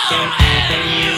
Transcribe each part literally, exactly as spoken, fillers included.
come at you.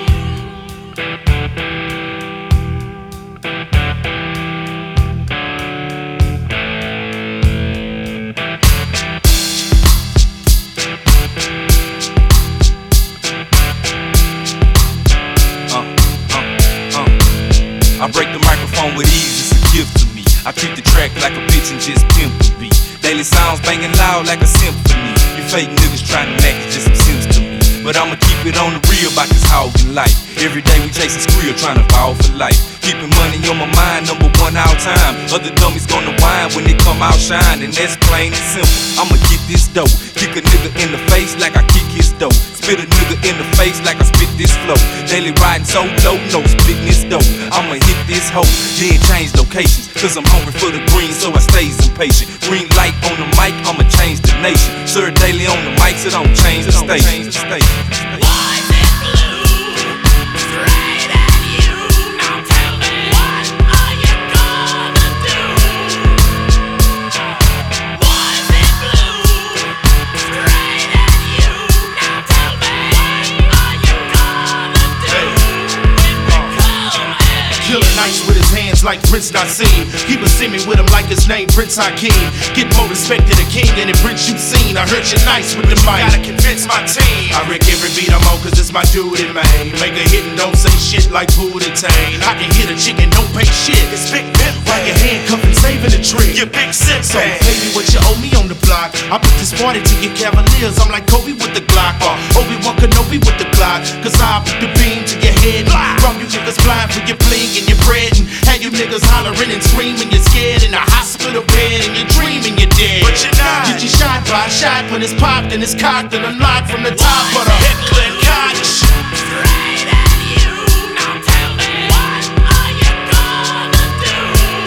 I break the microphone with ease, it's a gift to me. I treat the track like a bitch and just pimp the beat. Daily sounds banging loud like a symphony. You fake niggas trying to act, it just seems to me. But I'ma keep it on the real about this hogging life. Every day we chasing skrill, trying to fall for life. Keeping money on my mind, number one all time. Other dummies gonna whine when they come out shine, and that's plain and simple. I'ma get this dough, kick a nigga in the face like I kick his dough. Spit a nigga in the face like I spit this flow. Daily riding so low, no splitting this dough. I'ma hit this hoe, then change locations. Cause I'm hungry for the green, so I stays impatient. Green light on the mic, I'ma change the nation. Sir Daily on the mic, so don't change the station. Boys in blue, straight at you. Now tell me, what are you gonna do? Boys in blue, straight at you. Now tell me, what are you gonna do when we come at you? Killer nights with his hands like Prince Nassim. Keep a me with him like his name Prince Hakeem. Get more respect to the king than the prince you've seen. I heard you nice with the mic, gotta convince my team. I wreck every beat I'm on cause it's my dude in Maine. Make a hit and don't say shit like Buddha Tane. I can hit a chick and don't pay shit. It's Big Pimp. While your handcuffed and saving the trick. You big simp. So pay me what you owe me on the block. I put this party to your Cavaliers. I'm like Kobe with the Glock, or Obi-Wan Kenobi with the Glock. Cause I put the beam to your head. From you niggas blind for your bling and your bread. And have you niggas hollering and screaming. You're scared in a hospital bed and you're dreaming you're dead. But you're not. Get you shot by a shot when it's popped and it's cocked and unlocked from the top of the Hitler Koch. Straight at you. Now tell me, what are you gonna do?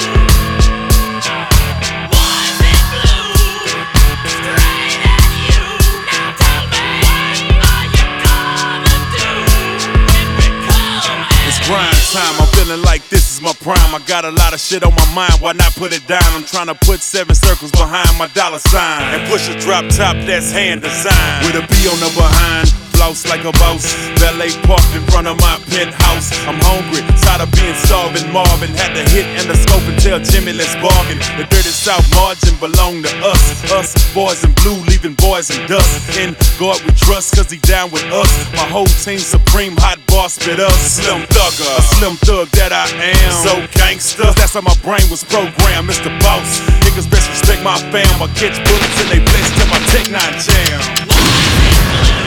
Boys in blue, straight at you. Now tell me, what are you gonna do when we come at you? It's grind time, I'm feeling like this is my prime. I got a lot of shit on my mind, why not put it down? I'm trying to put seven circles behind my dollar sign and push a drop top that's hand designed with a B on the behind. Floss like a boss, valet parked in front of my penthouse. I'm hungry, tired of being starving. Marvin had to hit in the scope and tell Jimmy let's bargain. The dirty South margin belong to us. Us, boys in blue, leaving boys in dust. In God we trust, cause he down with us. My whole team supreme, hot boss spit us. Slim thugger, a slim thug that I am. So gangster, that's how my brain was programmed. Mister Boss, niggas best respect my fam. I catch bullets and they blitz till my Tech nine jam.